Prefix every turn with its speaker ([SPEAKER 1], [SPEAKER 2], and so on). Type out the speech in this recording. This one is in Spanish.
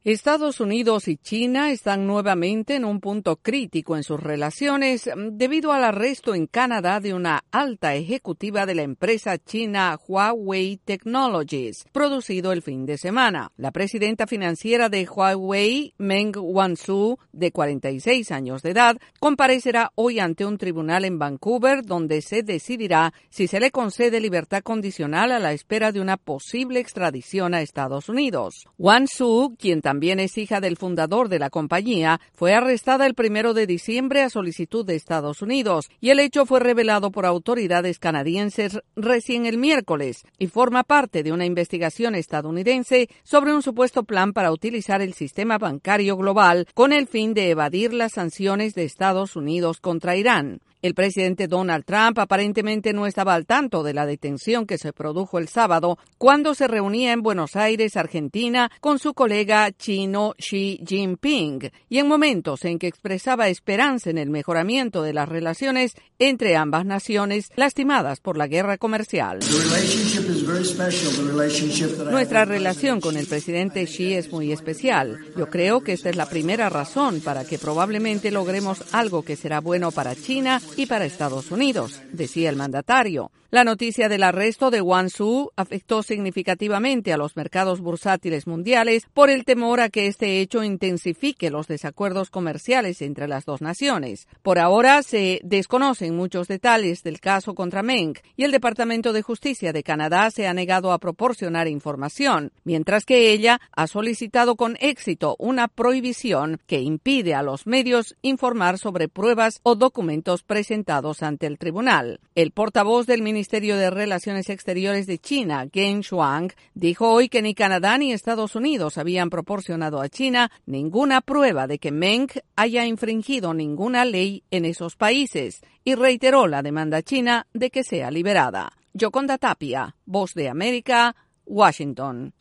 [SPEAKER 1] Estados Unidos y China están nuevamente en un punto crítico en sus relaciones debido al arresto en Canadá de una alta ejecutiva de la empresa china Huawei Technologies, producido el fin de semana. La presidenta financiera de Huawei, Meng Wanzhou, de 46 años de edad, comparecerá hoy ante un tribunal en Vancouver donde se decidirá si se le concede libertad condicional a la espera de una posible extradición a Estados Unidos. Wanzhou, quien también es hija del fundador de la compañía, fue arrestada el 1 de diciembre a solicitud de Estados Unidos y el hecho fue revelado por autoridades canadienses recién el miércoles y forma parte de una investigación estadounidense sobre un supuesto plan para utilizar el sistema bancario global con el fin de evadir las sanciones de Estados Unidos contra Irán. El presidente Donald Trump aparentemente no estaba al tanto de la detención que se produjo el sábado cuando se reunía en Buenos Aires, Argentina, con su colega chino Xi Jinping, y en momentos en que expresaba esperanza en el mejoramiento de las relaciones entre ambas naciones lastimadas por la guerra comercial. Nuestra relación con el presidente Xi es muy especial. Yo creo que esta es la primera razón para que probablemente logremos algo que será bueno para China y para Estados Unidos, decía el mandatario. La noticia del arresto de Wanzhou afectó significativamente a los mercados bursátiles mundiales por el temor a que este hecho intensifique los desacuerdos comerciales entre las dos naciones. Por ahora se desconocen muchos detalles del caso contra Meng y el Departamento de Justicia de Canadá se ha negado a proporcionar información, mientras que ella ha solicitado con éxito una prohibición que impide a los medios informar sobre pruebas o documentos presentados ante el tribunal. El portavoz del Ministerio de Relaciones Exteriores de China, Geng Shuang, dijo hoy que ni Canadá ni Estados Unidos habían proporcionado a China ninguna prueba de que Meng haya infringido ninguna ley en esos países y reiteró la demanda china de que sea liberada. Yoconda Tapia, Voz de América, Washington.